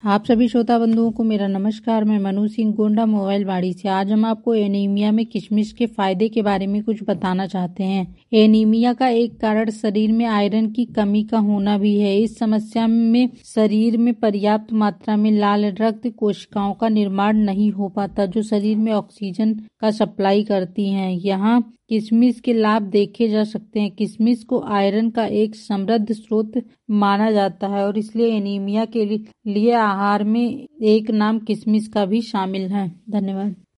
आप सभी श्रोता बंधुओं को मेरा नमस्कार। मैं मनु सिंह गोंडा मोबाइल बाड़ी से। आज हम आपको एनीमिया में किशमिश के फायदे के बारे में कुछ बताना चाहते हैं। एनीमिया का एक कारण शरीर में आयरन की कमी का होना भी है। इस समस्या में शरीर में पर्याप्त मात्रा में लाल रक्त कोशिकाओं का निर्माण नहीं हो पाता, जो शरीर में ऑक्सीजन का सप्लाई करती हैं। यहाँ किशमिश के लाभ देखे जा सकते हैं। किशमिश को आयरन का एक समृद्ध स्रोत माना जाता है और इसलिए एनीमिया के लिए आहार में एक नाम किशमिश का भी शामिल है। धन्यवाद।